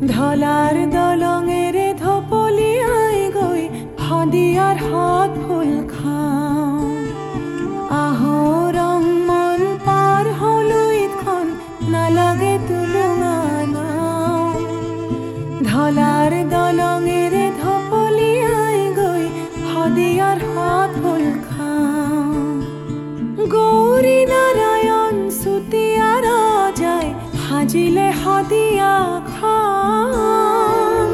ঢলাৰ দলঙেৰে ধপলিয়াই গৈ শদিয়াৰ হাত ফুল খাওঁ। আহৰং মন পাৰ হলুইতখন নালাগে তুলুঙা নাও। ঢলাৰ দলঙেৰে ধপলিয়াই গৈ শদিয়াৰ হাত ফুল খাওঁ। গৌৰী নাৰায়ণ চুতীয়া ৰজাই সাজিলে শদিয়াখন।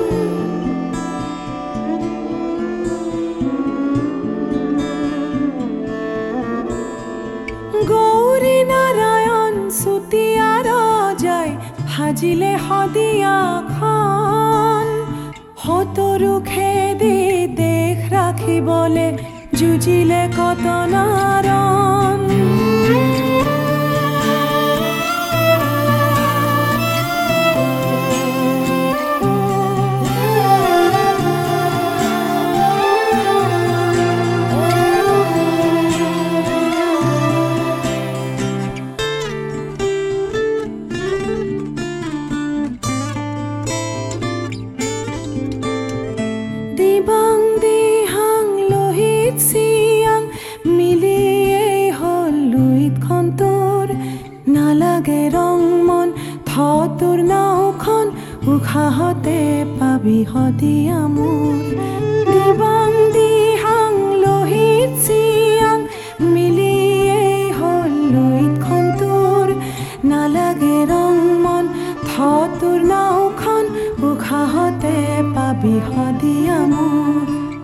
গৌৰী নাৰায়ণ চুতীয়া ৰজাই সাজিলে শদিয়াখন। সতৰু খেদি দেশ ৰাখিবলে যুঁজিলে কত নাৰণ। দিবাং দিহাং লোহিত চিয়াং মিলিয়েই হ'ল লুইতখন তোৰ। নালাগে ৰং মন তোৰ নাওখন উশাহতে পাবি শদিয়া মোৰ। দিবাং দিহাং লোহিত চিয়াং মিলিয়েই হ'ল লুইতখন তোৰ। নালাগে ৰং মন তোৰ নাওখন উশাহতে পাবি শদিয়া মোৰ।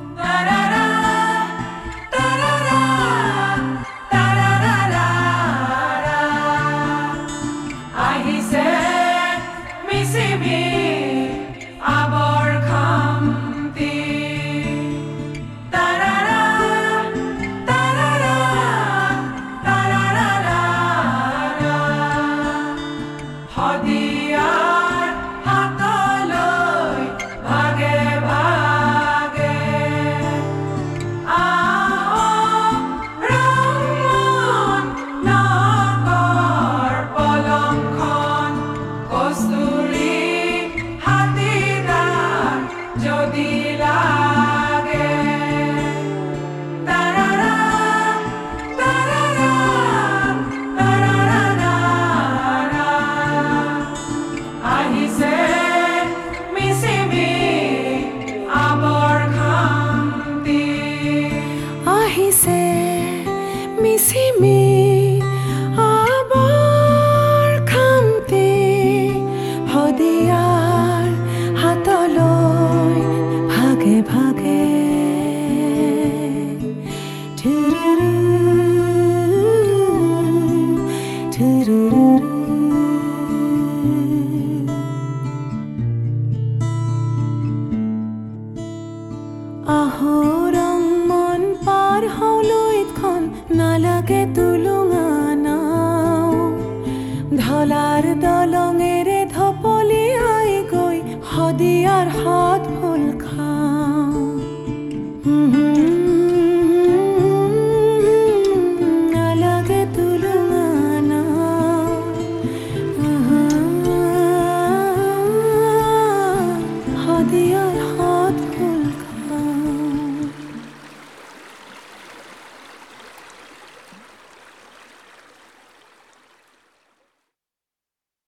আহিছে মিচিমি আবৰ খামতি। তাৰাৰা তাৰাৰা তাৰাৰা শদিয়াৰ হাতলৈ ভাগে ভাগে ৰংমন নগৰ পলংখন কস্তুৰী হাতীদাৰ যদি লাগে। তাৰাৰা তাৰাৰা তাৰাৰা আহিছে মিচিমি আবৰ খামতি। আহিছে মিচিমি আবৰ খামতি। শদিয়াৰ হাতলৈ ভাগে ভাগে। ঠুৰুৰু, ঠুৰুৰু। আহৰং মন পাৰ হলুইতখন নালাগে তুলুঙা নাও। ঢলাৰ দলঙেৰে ধপলিয়াই গৈ শদিয়াৰ হাত ফুল খাওঁ। নালাগে তুলুঙা নাও। শদিয়াৰ